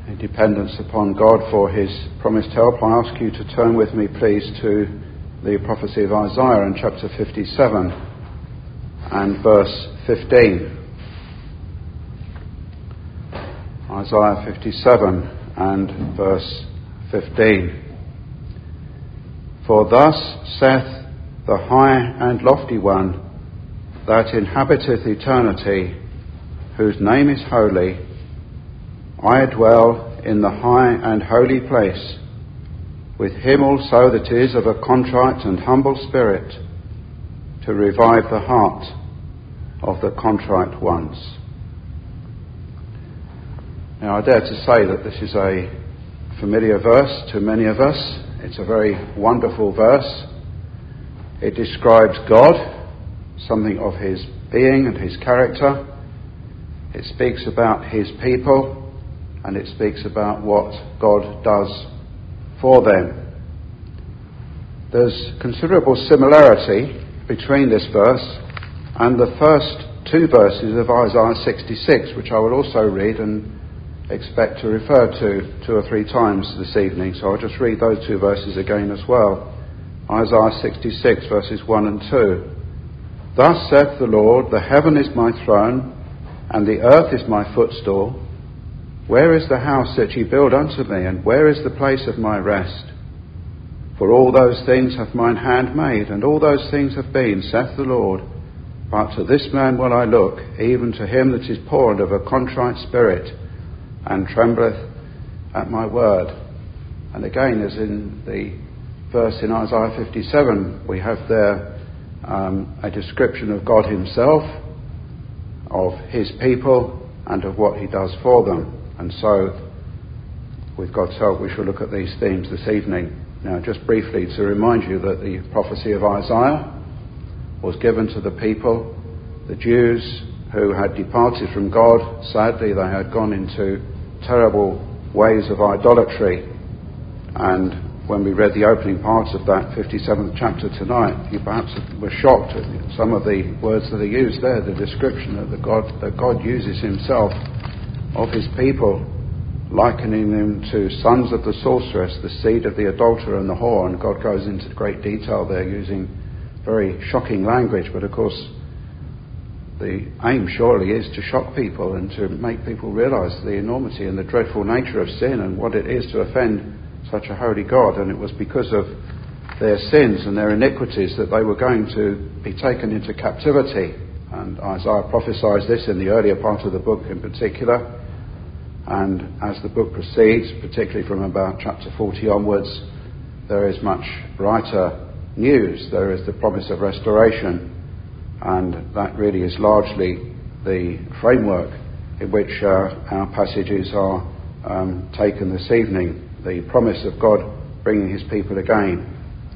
in dependence upon God for his promised help, I ask you to turn with me, please, to the prophecy of Isaiah in chapter 57 and verse 15. Isaiah 57 and verse 15. For thus saith the high and lofty one that inhabiteth eternity, whose name is holy, I dwell in the high and holy place, with him also that is of a contrite and humble spirit, to revive the heart of the contrite ones. Now I dare to say that this is a familiar verse to many of us. It's a very wonderful verse. It describes God, something of his being and his character. It speaks about his people, and it speaks about what God does for them. There's considerable similarity between this verse and the first two verses of Isaiah 66, which I will also read and expect to refer to 2 or 3 times this evening. So I'll just read those two verses again as well. Isaiah 66 verses 1 and 2. Thus saith the Lord, the heaven is my throne, and the earth is my footstool. Where is the house that ye build unto me, and where is the place of my rest? For all those things hath mine hand made, and all those things have been, saith the Lord. But to this man will I look, even to him that is poor and of a contrite spirit, and trembleth at my word. And again, as in the verse in Isaiah 57, we have there a description of God himself, of his people, and of what he does for them. And so, with God's help, we shall look at these themes this evening. Now, just briefly to remind you that the prophecy of Isaiah was given to the people, the Jews who had departed from God. Sadly, they had gone into terrible ways of idolatry. And when we read the opening parts of that 57th chapter tonight, you perhaps were shocked at some of the words that are used there, the description that God uses himself of his people, likening them to sons of the sorceress, the seed of the adulterer and the whore. And God goes into great detail there, using very shocking language. But of course, the aim surely is to shock people and to make people realise the enormity and the dreadful nature of sin and what it is to offend such a holy God. And it was because of their sins and their iniquities that they were going to be taken into captivity. And Isaiah prophesies this in the earlier part of the book in particular. And as the book proceeds, particularly from about chapter 40 onwards, there is much brighter news. There is the promise of restoration, and that really is largely the framework in which our passages are taken this evening. The promise of God bringing his people again.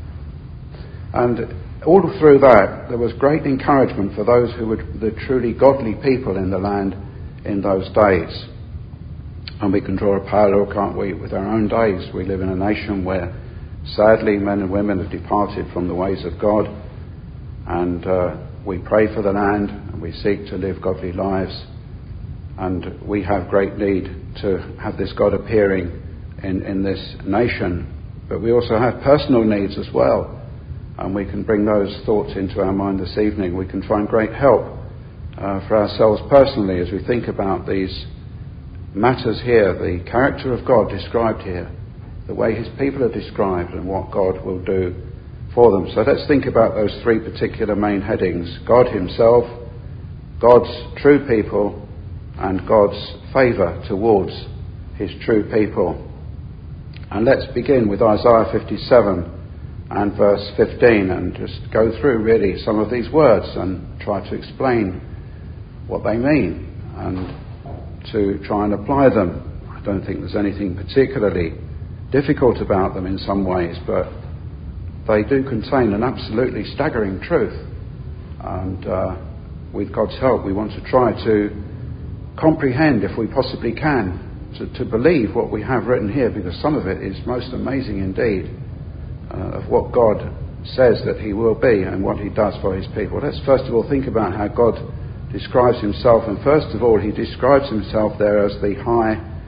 And all through that, there was great encouragement for those who were the truly godly people in the land in those days. And we can draw a parallel, can't we, with our own days. We live in a nation where, sadly, men and women have departed from the ways of God. And we pray for the land, and we seek to live godly lives. And we have great need to have this God appearing in this nation. But we also have personal needs as well. And we can bring those thoughts into our mind this evening. We can find great help for ourselves personally as we think about these matters here, the character of God described here, the way his people are described, and what God will do for them. So let's think about those 3 particular main headings: God himself, God's true people, and God's favour towards his true people. And let's begin with Isaiah 57 and verse 15, and just go through really some of these words and try to explain what they mean and to try and apply them. I don't think there's anything particularly difficult about them in some ways, but they do contain an absolutely staggering truth. And with God's help, we want to try to comprehend, if we possibly can, to believe what we have written here, because some of it is most amazing indeed, of what God says that he will be and what he does for his people. Let's first of all think about how God describes himself. And first of all, he describes himself there as the high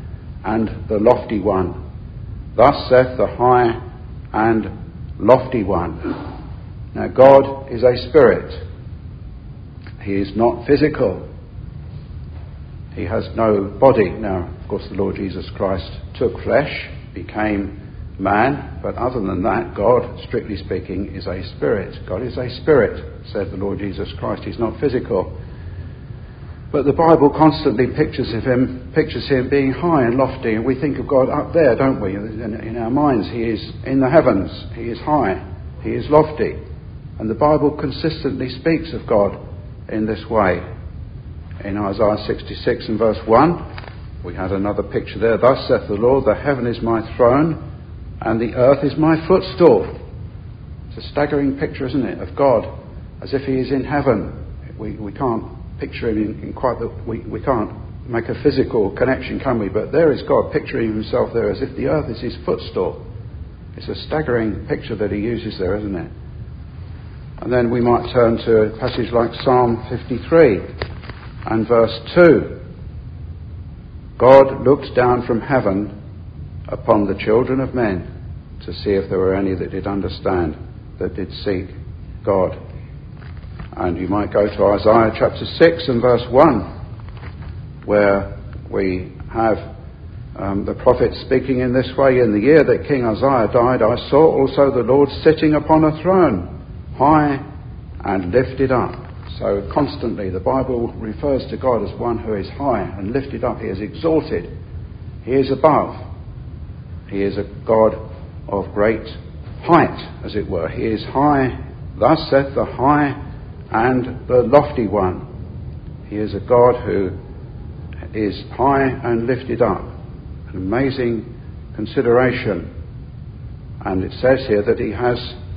and the lofty one. Thus saith the high and lofty one. Now God is a spirit. He is not physical. He has no body. Now, of course, the Lord Jesus Christ took flesh, became man, but other than that, God, strictly speaking, is a spirit. God is a spirit, said the Lord Jesus Christ. He's not physical. But the Bible constantly pictures him being high and lofty, and we think of God up there, don't we? In our minds, he is in the heavens, he is high, he is lofty. And the Bible consistently speaks of God in this way. In Isaiah 66 and verse 1, we had another picture there. Thus saith the Lord, the heaven is my throne, and the earth is my footstool. It's a staggering picture, isn't it, of God as if he is in heaven. We can't picture him in quite the... We can't make a physical connection, can we? But there is God picturing himself there as if the earth is his footstool. It's a staggering picture that he uses there, isn't it? And then we might turn to a passage like Psalm 53 and verse 2. God looked down from heaven upon the children of men to see if there were any that did understand, that did seek God. And you might go to Isaiah chapter 6 and verse 1, where we have the prophet speaking in this way. In the year that King Uzziah died, I saw also the Lord sitting upon a throne, high and lifted up. So constantly the Bible refers to God as one who is high and lifted up. He is exalted. He is above. He is a God of great height, as it were. He is high. Thus saith the high and the lofty one. He is a God who is high and lifted up. An amazing consideration. And it says here that he has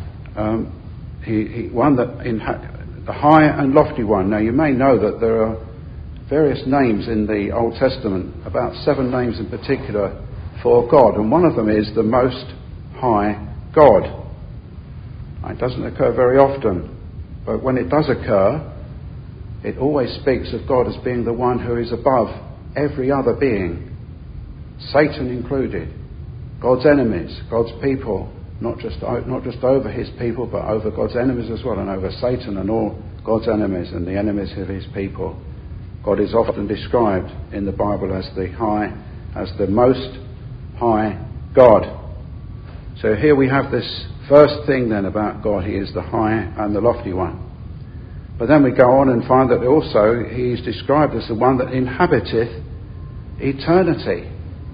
the high and lofty one. Now you may know that there are various names in the Old Testament, about 7 names in particular for God, and one of them is the Most High God. It doesn't occur very often, but when it does occur, it always speaks of God as being the one who is above every other being, Satan included, God's enemies, God's people, not just over his people, but over God's enemies as well, and over Satan and all God's enemies and the enemies of his people. God is often described in the Bible as the Most High God. So here we have this first thing then about God. He is the high and the lofty one. But then we go on and find that also he is described as the one that inhabiteth eternity.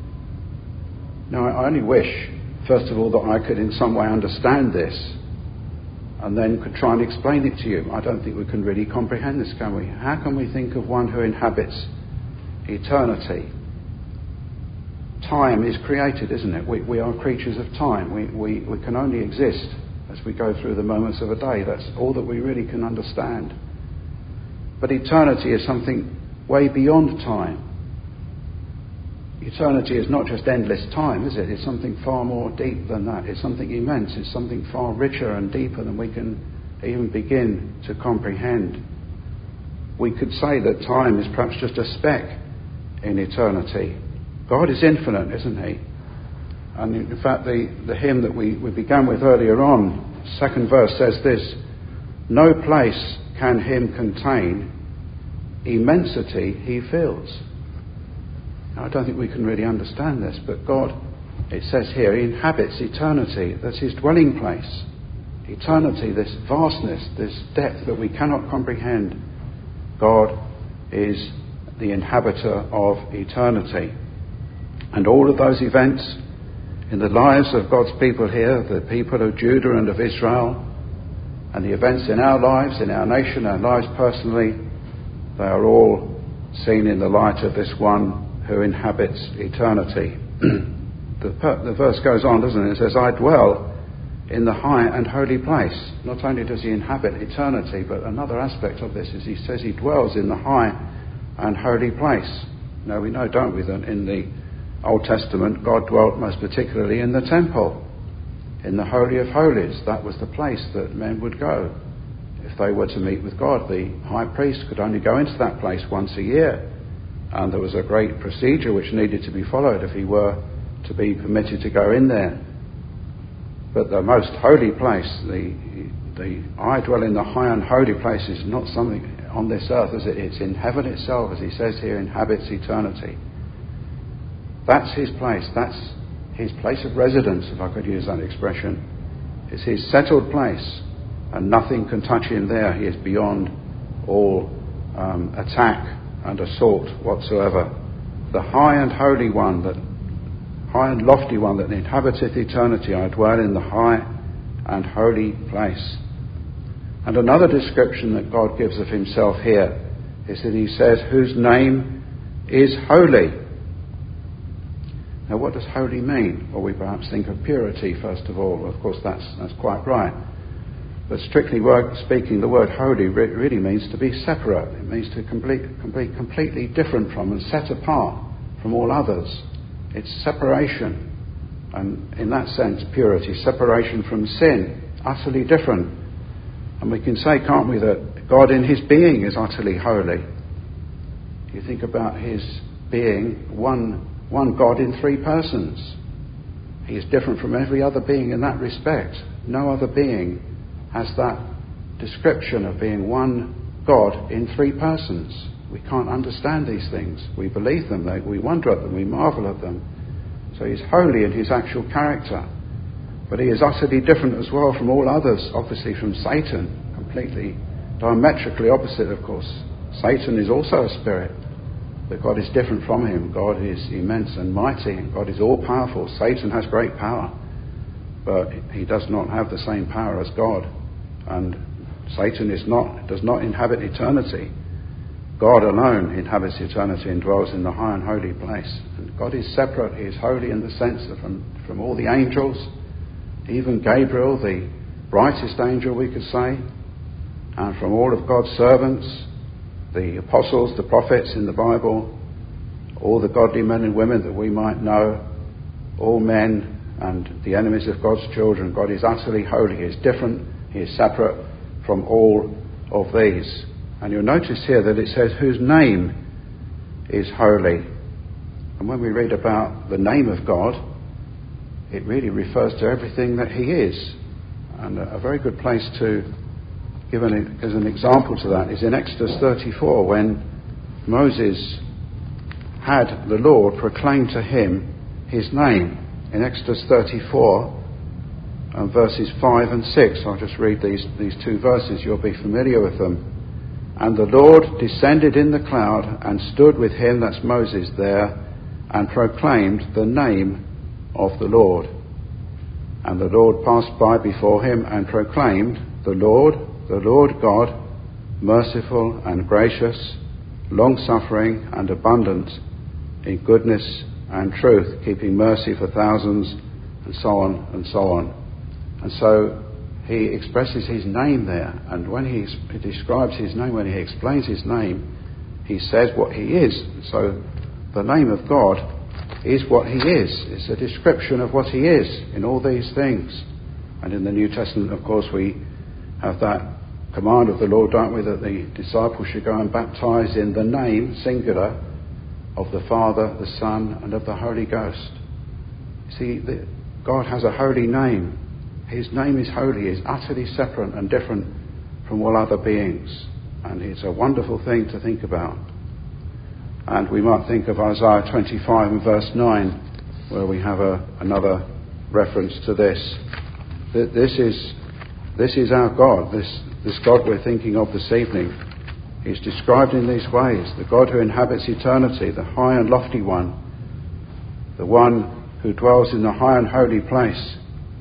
Now I only wish, first of all, that I could in some way understand this and then could try and explain it to you. I don't think we can really comprehend this, can we? How can we think of one who inhabits eternity? Time is created, isn't it? We are creatures of time. We can only exist as we go through the moments of a day. That's all that we really can understand. But eternity is something way beyond time. Eternity is not just endless time, is it? It's something far more deep than that. It's something immense. It's something far richer and deeper than we can even begin to comprehend. We could say that time is perhaps just a speck in eternity. God is infinite, isn't he? And in fact, the hymn that we began with earlier on, second verse says this: no place can him contain, immensity he fills. Now, I don't think we can really understand this, but God, it says here, he inhabits eternity. That's his dwelling place. Eternity, this vastness, this depth that we cannot comprehend. God is the inhabitor of eternity. And all of those events in the lives of God's people here, the people of Judah and of Israel, and the events in our lives, in our nation, our lives personally, they are all seen in the light of this one who inhabits eternity. The verse goes on, doesn't it? It says, I dwell in the high and holy place. Not only does he inhabit eternity, but another aspect of this is he says he dwells in the high and holy place. Now we know, don't we, that in the Old Testament God dwelt most particularly in the temple, in the Holy of Holies. That was the place that men would go if they were to meet with God. The high priest could only go into that place once a year. and there was a great procedure which needed to be followed if he were to be permitted to go in there. But the most holy place, I dwell in the high and holy place, is not something on this earth as it's in heaven itself, as he says here, inhabits eternity. That's his place. That's his place of residence, if I could use that expression. It's his settled place, and nothing can touch him there. He is beyond all attack and assault whatsoever. The high and holy one, that high and lofty one that inhabiteth eternity, I dwell in the high and holy place. And another description that God gives of himself here is that he says, whose name is holy. Now, what does holy mean? Well, we perhaps think of purity first of all. Of course, that's quite right. But strictly speaking, the word holy really means to be separate. It means to be completely different from and set apart from all others. It's separation, and in that sense, purity, separation from sin, utterly different. And we can say, can't we, that God in his being is utterly holy. You think about his being one God in three persons. He is different from every other being in that respect. No other being has that description of being one God in three persons. We can't understand these things. We believe them, we wonder at them, we marvel at them. So he's holy in his actual character. But he is utterly different as well from all others, obviously from Satan, completely diametrically opposite, of course. Satan is also a spirit, but God is different from him. God is immense and mighty, and God is all-powerful. Satan has great power, but he does not have the same power as God. And Satan does not inhabit eternity. God alone inhabits eternity and dwells in the high and holy place. And God is separate. He is holy in the sense that from all the angels, even Gabriel, the brightest angel, we could say, and from all of God's servants, the apostles, the prophets in the Bible, all the godly men and women that we might know, all men and the enemies of God's children. God is utterly holy. He is different. He is separate from all of these. And you'll notice here that it says, whose name is holy. And when we read about the name of God, it really refers to everything that he is. And a very good place to give as an example to that is in Exodus 34, when Moses had the Lord proclaim to him his name. In Exodus 34, verses 5 and 6, I'll just read these two verses, you'll be familiar with them. And the Lord descended in the cloud and stood with him, that's Moses there, and proclaimed the name of the Lord. And the Lord passed by before him and proclaimed, the Lord God, merciful and gracious, long-suffering and abundant in goodness and truth, keeping mercy for thousands, and so on and so on. And so he expresses his name there, and when he describes his name, when he explains his name, he says what he is. So the name of God is what he is. It's a description of what he is in all these things. And in the New Testament, of course, we have that command of the Lord, don't we, that the disciples should go and baptize in the name, singular, of the Father, the Son, and of the Holy Ghost. See, God has a holy name. His name is holy. He is utterly separate and different from all other beings. And it's a wonderful thing to think about. And we might think of Isaiah 25 and verse 9, where we have another reference to this. This is our God. This God we're thinking of this evening is described in these ways. The God who inhabits eternity, the high and lofty one, the one who dwells in the high and holy place.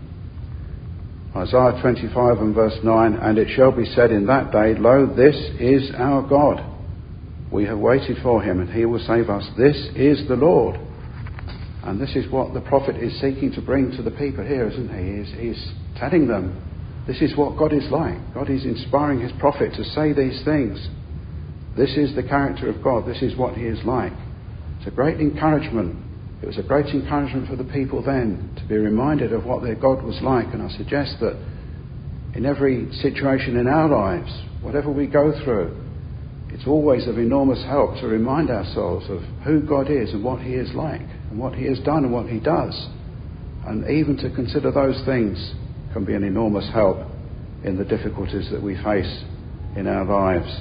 Isaiah 25 and verse 9, and it shall be said in that day, lo, this is our God. We have waited for him, and he will save us. This is the Lord. And this is what the prophet is seeking to bring to the people here, isn't he? He's telling them, this is what God is like. God is inspiring his prophet to say these things. This is the character of God. This is what he is like. It's a great encouragement. It was a great encouragement for the people then to be reminded of what their God was like. And I suggest that in every situation in our lives, whatever we go through, it's always of enormous help to remind ourselves of who God is and what he is like and what he has done and what he does. And even to consider those things can be an enormous help in the difficulties that we face in our lives.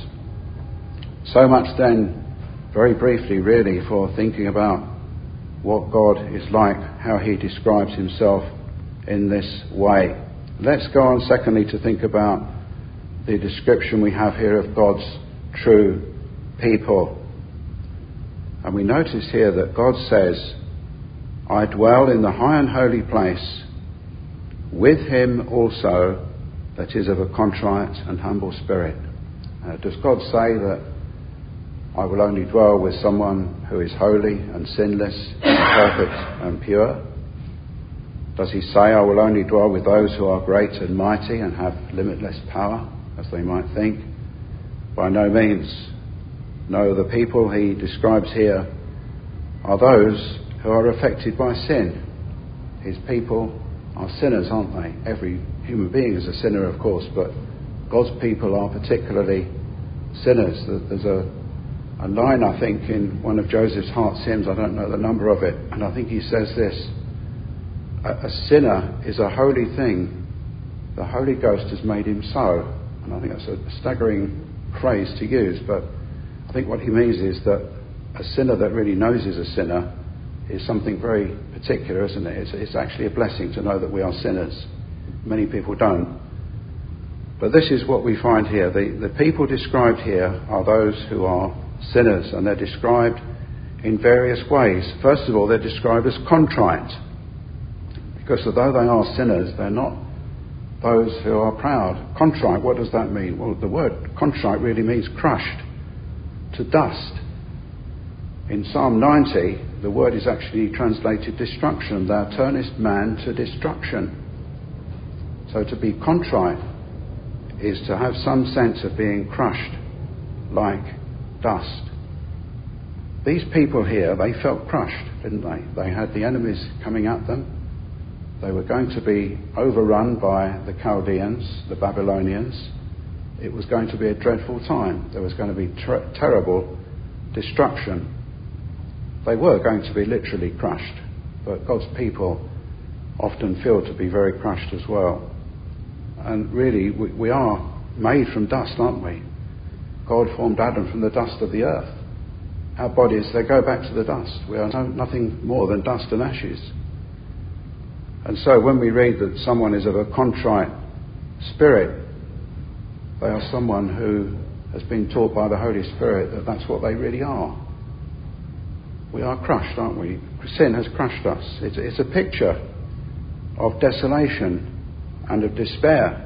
So much then, very briefly really, for thinking about what God is like, how he describes himself in this way. Let's go on secondly to think about the description we have here of God's true people. And we notice here that God says, I dwell in the high and holy place, with him also that is of a contrite and humble spirit. Does God say that I will only dwell with someone who is holy and sinless and perfect and pure? Does he say I will only dwell with those who are great and mighty and have limitless power, as they might think? By no means. No, the people he describes here are those who are affected by sin. His people are sinners, aren't they? Every human being is a sinner, of course, but God's people are particularly sinners. There's a line, I think, in one of Joseph's Heart hymns, I don't know the number of it, and I think he says this: a sinner is a holy thing, the Holy Ghost has made him so. And I think that's a staggering phrase to use, but I think what he means is that a sinner that really knows he's a sinner is something very particular, isn't it? It's actually a blessing to know that we are sinners. Many people don't. But this is what we find here. The people described here are those who are sinners, and they're described in various ways. First of all, they're described as contrite, because although they are sinners, they're not those who are proud. Contrite, what does that mean? Well, the word contrite really means crushed to dust. In Psalm 90, the word is actually translated destruction. Thou turnest man to destruction. So to be contrite is to have some sense of being crushed like dust. These people here, they felt crushed, didn't they? They had the enemies coming at them. They were going to be overrun by the Chaldeans, the Babylonians. It was going to be a dreadful time. There was going to be terrible destruction. They were going to be literally crushed, but God's people often feel to be very crushed as well. And really, we are made from dust, aren't we? God formed Adam from the dust of the earth. Our bodies, they go back to the dust. We are nothing more than dust and ashes. And so when we read that someone is of a contrite spirit, they are someone who has been taught by the Holy Spirit that that's what they really are. We are crushed, aren't we? Sin has crushed us. It's a picture of desolation and of despair.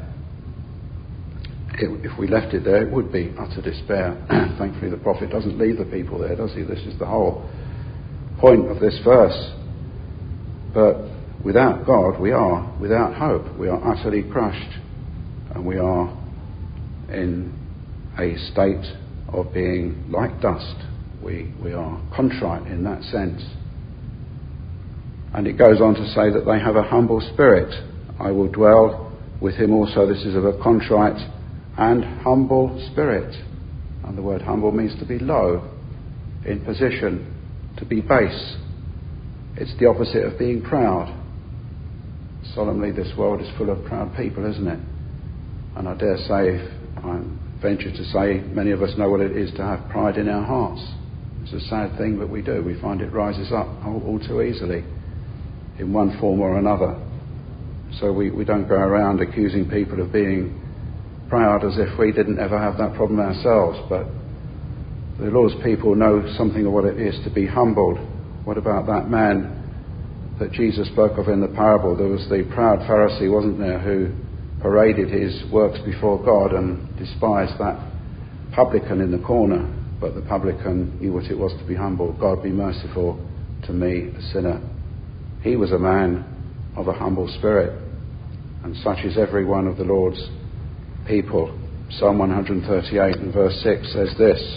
If we left it there, it would be utter despair. Thankfully, the prophet doesn't leave the people there, does he? This is the whole point of this verse. But without God, we are without hope. We are utterly crushed, and we are in a state of being like dust. We are contrite in that sense. And it goes on to say that they have a humble spirit. I will dwell with him also. This is of a contrite and humble spirit. And the word humble means to be low in position, to be base. It's the opposite of being proud. Solemnly, this world is full of proud people, isn't it? And I dare say, if I venture to say, many of us know what it is to have pride in our hearts. It's a sad thing, but we do. We find it rises up all too easily in one form or another. So we don't go around accusing people of being proud as if we didn't ever have that problem ourselves. But the Lord's people know something of what it is to be humbled. What about that man that Jesus spoke of in the parable? There was the proud Pharisee, wasn't there, who paraded his works before God and despised that publican in the corner. But the publican knew what it was to be humble. God, be merciful to me, a sinner. He was a man of a humble spirit, and such is every one of the Lord's people. Psalm 138 and verse 6 says this.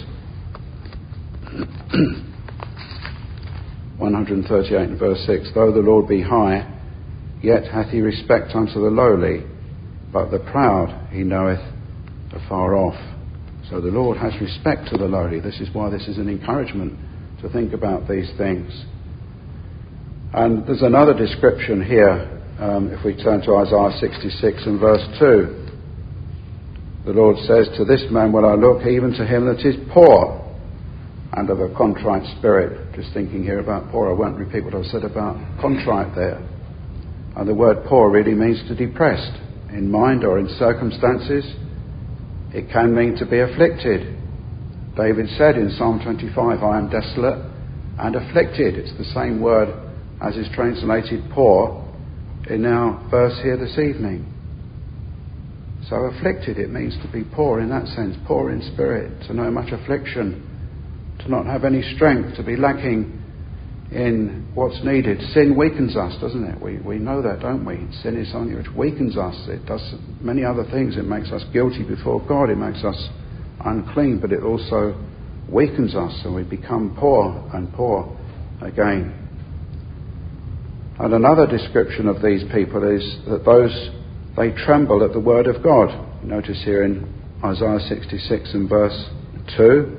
138 and verse 6, though the Lord be high, yet hath he respect unto the lowly, but the proud he knoweth afar off. So the Lord has respect to the lowly. This is why this is an encouragement to think about these things. And there's another description here, if we turn to Isaiah 66 and verse 2. The Lord says, "To this man will I look, even to him that is poor and of a contrite spirit." Just thinking here about poor, I won't repeat what I've said about contrite there. And the word poor really means to depressed in mind or in circumstances. It can mean to be afflicted. David said in Psalm 25, "I am desolate and afflicted." It's the same word as is translated poor in our verse here this evening. So afflicted, it means to be poor in that sense, poor in spirit, to know much affliction, to not have any strength, to be lacking in what's needed. Sin weakens us, doesn't it? We know that, don't we? Sin is something which weakens us. It does many other things. It makes us guilty before God. It makes us unclean, but it also weakens us, and we become poor and poor again. And another description of these people is that they tremble at the word of God. Notice here in Isaiah 66 and verse 2,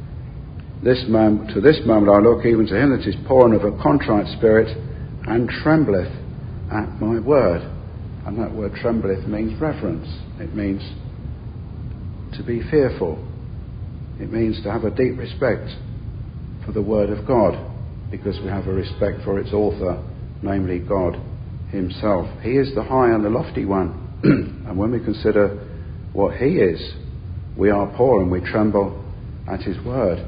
"To this man will I look, even to him that is poor and of a contrite spirit, and trembleth at my word." And that word trembleth means reverence. It means to be fearful. It means to have a deep respect for the word of God, because we have a respect for its author, namely God himself. He is the high and the lofty one. And when we consider what he is, we are poor and we tremble at his word.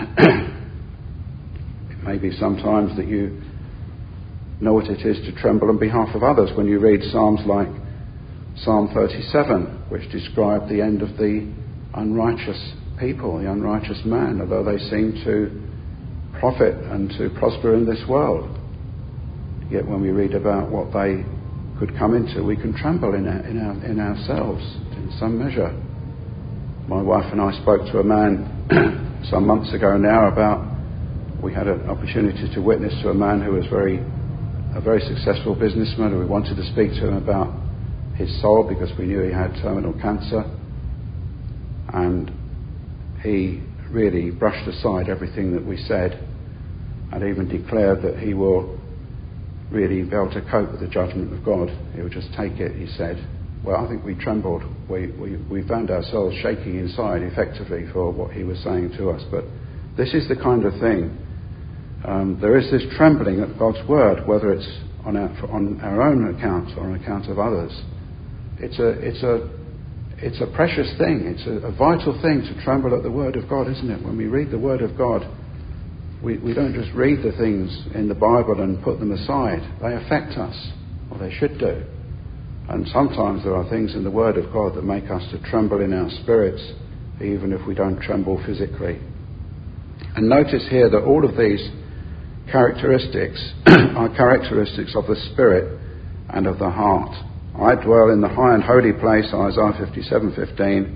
It may be sometimes that you know what it is to tremble on behalf of others when you read Psalms like Psalm 37, which describe the end of the unrighteous people, the unrighteous man, although they seem to profit and to prosper in this world. Yet when we read about what they could come into, we can tremble in ourselves in some measure. My wife and I spoke to a man some months ago now we had an opportunity to witness to a man who was a very successful businessman, and we wanted to speak to him about his soul because we knew he had terminal cancer. And he really brushed aside everything that we said and even declared that he will really be able to cope with the judgment of God. He would just take it, he said. Well, I think we trembled. We found ourselves shaking inside effectively for what he was saying to us. But this is the kind of thing. There is this trembling at God's word, whether it's on our own account or on account of others. It's a precious thing. It's a vital thing to tremble at the word of God, isn't it? When we read the word of God, we don't just read the things in the Bible and put them aside. They affect us, or they should do. And sometimes there are things in the Word of God that make us to tremble in our spirits, even if we don't tremble physically. And notice here that all of these characteristics are characteristics of the spirit and of the heart. "I dwell in the high and holy place," Isaiah 57:15,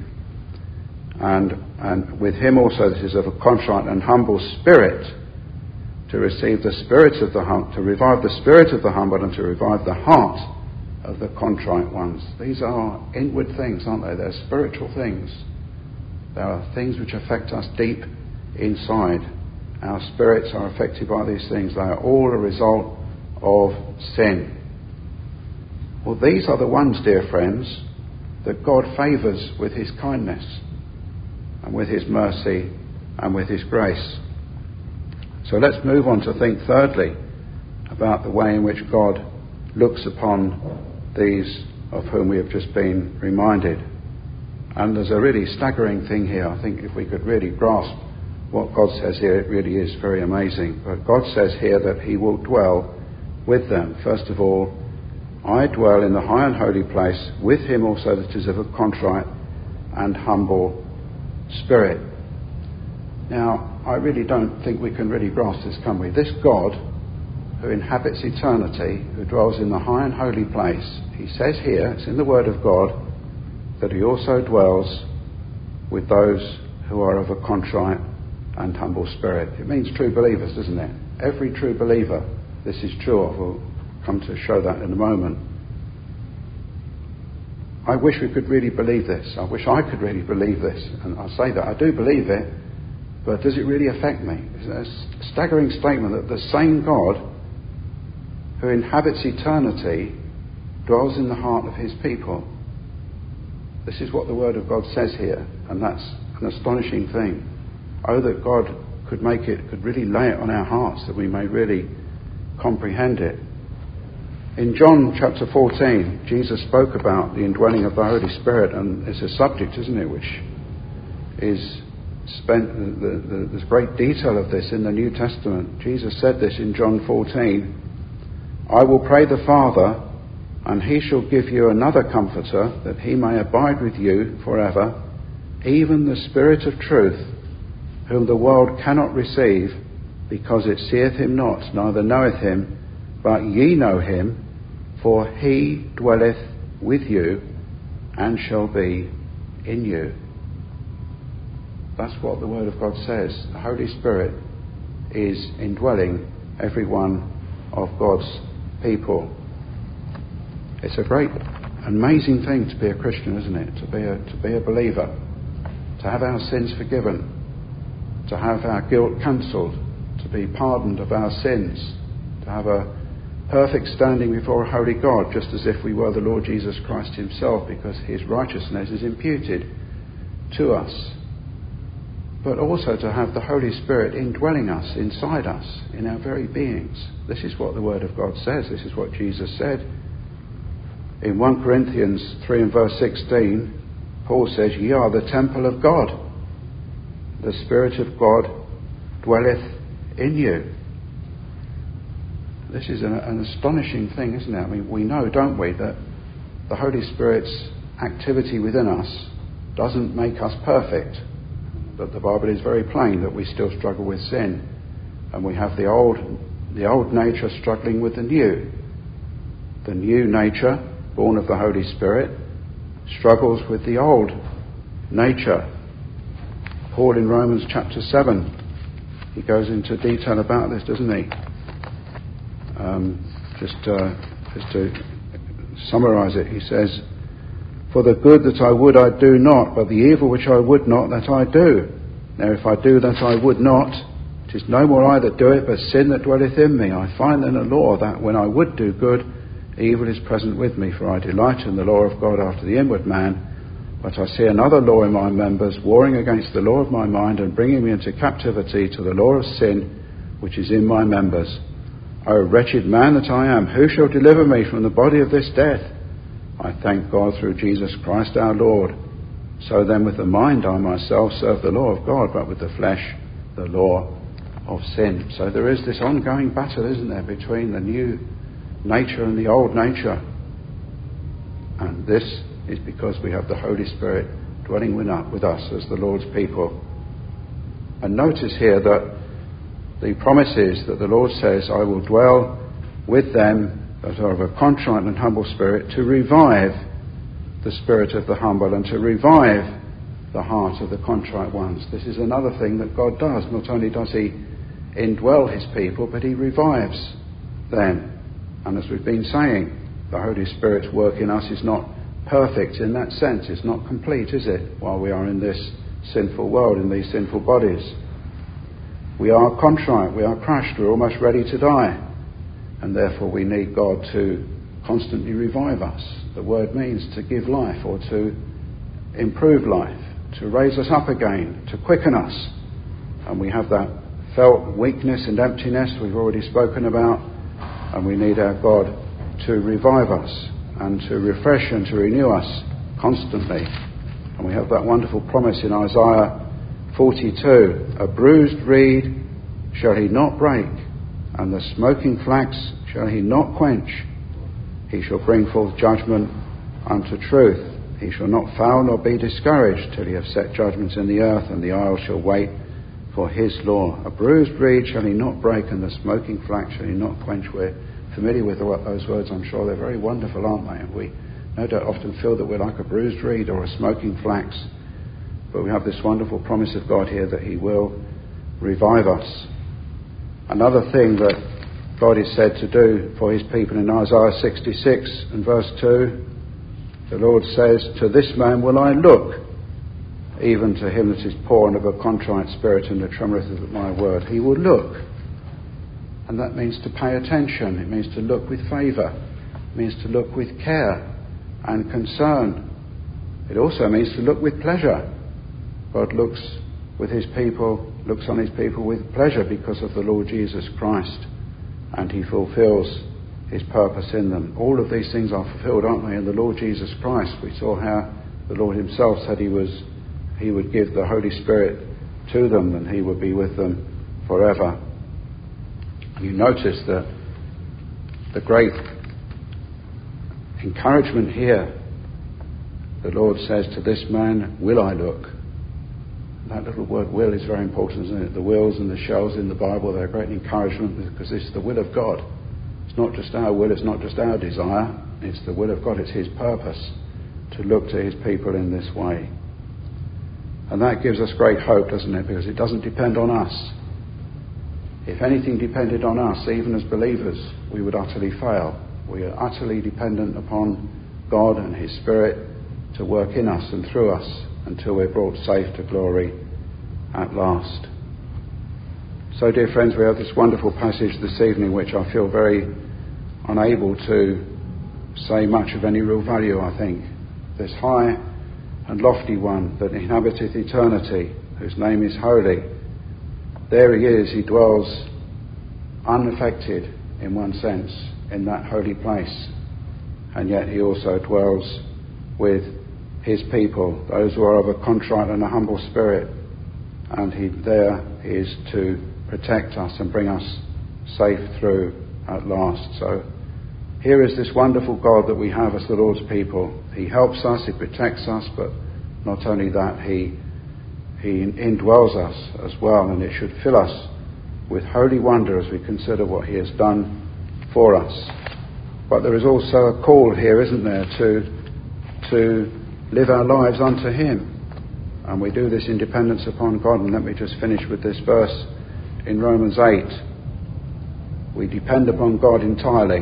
and with him also that is of a contrite and humble spirit, to receive the spirit of the humble, to revive the spirit of the humble, and to revive the heart of the contrite ones. These are inward things, aren't they? They're spiritual things. They are things which affect us deep inside. Our spirits are affected by these things. They are all a result of sin. Well, these are the ones, dear friends, that God favours with his kindness and with his mercy and with his grace. So let's move on to think thirdly about the way in which God looks upon these of whom we have just been reminded. And there's a really staggering thing here. I think if we could really grasp what God says here, it really is very amazing. But God says here that he will dwell with them. First of all, "I dwell in the high and holy place, with him also that is of a contrite and humble spirit." Now, I really don't think we can really grasp this, can we? This God who inhabits eternity, who dwells in the high and holy place, he says here, it's in the Word of God, that he also dwells with those who are of a contrite and humble spirit. It means true believers, doesn't it? Every true believer this is true of. We'll come to show that in a moment. I wish we could really believe this. I wish I could really believe this. And I say that. I do believe it, but does it really affect me? It's a staggering statement that the same God who inhabits eternity dwells in the heart of his people. This is what the Word of God says here, and that's an astonishing thing. Oh, that God could really lay it on our hearts, that we may really comprehend it. In John chapter 14, Jesus spoke about the indwelling of the Holy Spirit, and it's a subject, isn't it, which is spent, there's great detail of this in the New Testament. Jesus said this in John 14, I will pray the Father, and he shall give you another comforter, that he may abide with you forever, even the Spirit of truth, whom the world cannot receive, because it seeth him not, neither knoweth him, but ye know him, for he dwelleth with you, and shall be in you. That's what the Word of God says. The Holy Spirit is indwelling every one of God's people. It's a great, amazing thing to be a Christian, isn't it? To be a believer, to have our sins forgiven, to have our guilt cancelled, to be pardoned of our sins, to have a perfect standing before a holy God, just as if we were the Lord Jesus Christ himself, because his righteousness is imputed to us. But also to have the Holy Spirit indwelling us, inside us, in our very beings. This is what the Word of God says. This is what Jesus said. In 1 Corinthians 3 and verse 16, Paul says, ye are the temple of God. The Spirit of God dwelleth in you. This is an astonishing thing, isn't it? I mean, we know, don't we, that the Holy Spirit's activity within us doesn't make us perfect. That the Bible is very plain that we still struggle with sin, and we have the old nature struggling with the new. The new nature, born of the Holy Spirit, struggles with the old nature. Paul in Romans chapter 7, he goes into detail about this, doesn't he? Just to summarise it, he says, for the good that I would I do not, but the evil which I would not that I do. Now if I do that I would not, it is no more I that do it, but sin that dwelleth in me. I find in the law that when I would do good, evil is present with me, for I delight in the law of God after the inward man. But I see another law in my members, warring against the law of my mind, and bringing me into captivity to the law of sin, which is in my members. O wretched man that I am, who shall deliver me from the body of this death? I thank God through Jesus Christ our Lord. So then with the mind I myself serve the law of God, but with the flesh the law of sin. So there is this ongoing battle, isn't there, between the new nature and the old nature. And this is because we have the Holy Spirit dwelling with us as the Lord's people. And notice here that the promise is that the Lord says, I will dwell with them that are of a contrite and humble spirit, to revive the spirit of the humble and to revive the heart of the contrite ones. This is another thing that God does. Not only does he indwell his people, but he revives them. And as we've been saying, the Holy Spirit's work in us is not perfect in that sense. It's not complete, is it, while we are in this sinful world, in these sinful bodies. We are contrite, we are crushed, we're almost ready to die. And therefore we need God to constantly revive us. The word means to give life or to improve life, to raise us up again, to quicken us. And we have that felt weakness and emptiness we've already spoken about, and we need our God to revive us and to refresh and to renew us constantly. And we have that wonderful promise in Isaiah 42, a bruised reed shall he not break, and the smoking flax shall he not quench. He shall bring forth judgment unto truth. He shall not fail nor be discouraged till he have set judgments in the earth, and the isles shall wait for his law. A bruised reed shall he not break, and the smoking flax shall he not quench. We're familiar with those words, I'm sure. They're very wonderful, aren't they? And we no doubt often feel that we're like a bruised reed or a smoking flax. But we have this wonderful promise of God here that he will revive us. Another thing that God is said to do for his people in Isaiah 66 and verse 2, The Lord says, to this man will I look, even to him that is poor and of a contrite spirit and that trembleth at my word. He will look. And that means to pay attention. It means to look with favour. It means to look with care and concern. It also means to look with pleasure. God looks on his people with pleasure because of the Lord Jesus Christ, and he fulfills his purpose in them. All of these things are fulfilled, aren't they, in the Lord Jesus Christ? We saw how the Lord himself said he would give the Holy Spirit to them and he would be with them forever. You notice that the great encouragement here, the Lord says, to this man will I look. That little word will is very important, isn't it? The wills and the shalls in the Bible, they're a great encouragement because it's the will of God. It's not just our will, it's not just our desire, it's the will of God, it's his purpose to look to his people in this way. And that gives us great hope, doesn't it? Because it doesn't depend on us. If anything depended on us, even as believers, we would utterly fail. We are utterly dependent upon God and his Spirit to work in us and through us until we're brought safe to glory at last. So, dear friends, we have this wonderful passage this evening which I feel very unable to say much of any real value, I think. This high and lofty one that inhabiteth eternity, whose name is holy. There he is, he dwells unaffected in one sense in that holy place, and yet he also dwells with his people, those who are of a contrite and a humble spirit, and he is to protect us and bring us safe through at last. So here is this wonderful God that we have as the Lord's people. He helps us, he protects us, but not only that, he indwells us as well, and it should fill us with holy wonder as we consider what he has done for us. But there is also a call here, isn't there, to live our lives unto him. And we do this in dependence upon God. And let me just finish with this verse in Romans 8. We depend upon God entirely,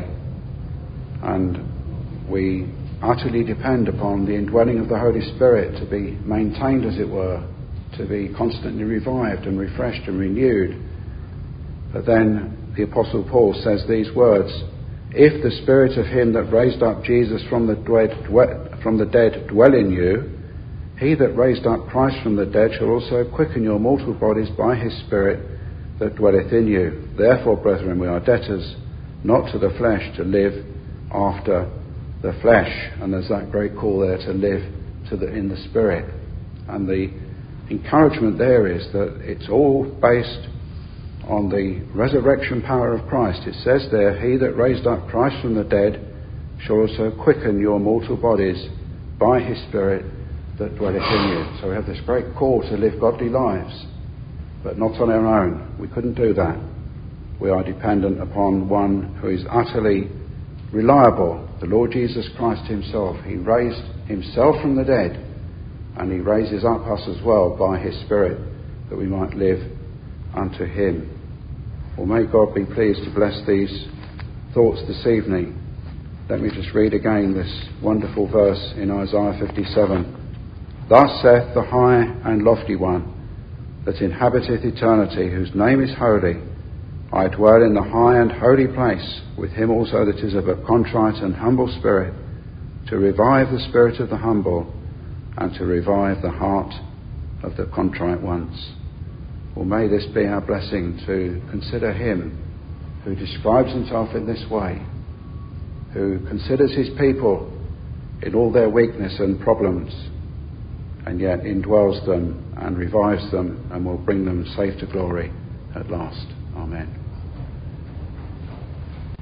and we utterly depend upon the indwelling of the Holy Spirit to be maintained, as it were, to be constantly revived and refreshed and renewed. But then the Apostle Paul says these words, if the Spirit of him that raised up Jesus from the dead dwell in you, he that raised up Christ from the dead shall also quicken your mortal bodies by his Spirit that dwelleth in you. Therefore, brethren, we are debtors not to the flesh to live after the flesh. And there's that great call there to live in the Spirit. And the encouragement there is that it's all based on the resurrection power of Christ. It says there, he that raised up Christ from the dead shall also quicken your mortal bodies by his Spirit that dwelleth in you. So we have this great call to live godly lives, but not on our own. We couldn't do that. We are dependent upon one who is utterly reliable, the Lord Jesus Christ himself. He raised himself from the dead, and he raises up us as well by his Spirit that we might live unto him. Well, may God be pleased to bless these thoughts this evening. Let me just read again this wonderful verse in Isaiah 57. Thus saith the high and lofty one that inhabiteth eternity, whose name is holy. I dwell in the high and holy place, with him also that is of a contrite and humble spirit, to revive the spirit of the humble, and to revive the heart of the contrite ones. Well, may this be our blessing to consider him who describes himself in this way, who considers his people in all their weakness and problems, and yet indwells them and revives them and will bring them safe to glory at last. Amen.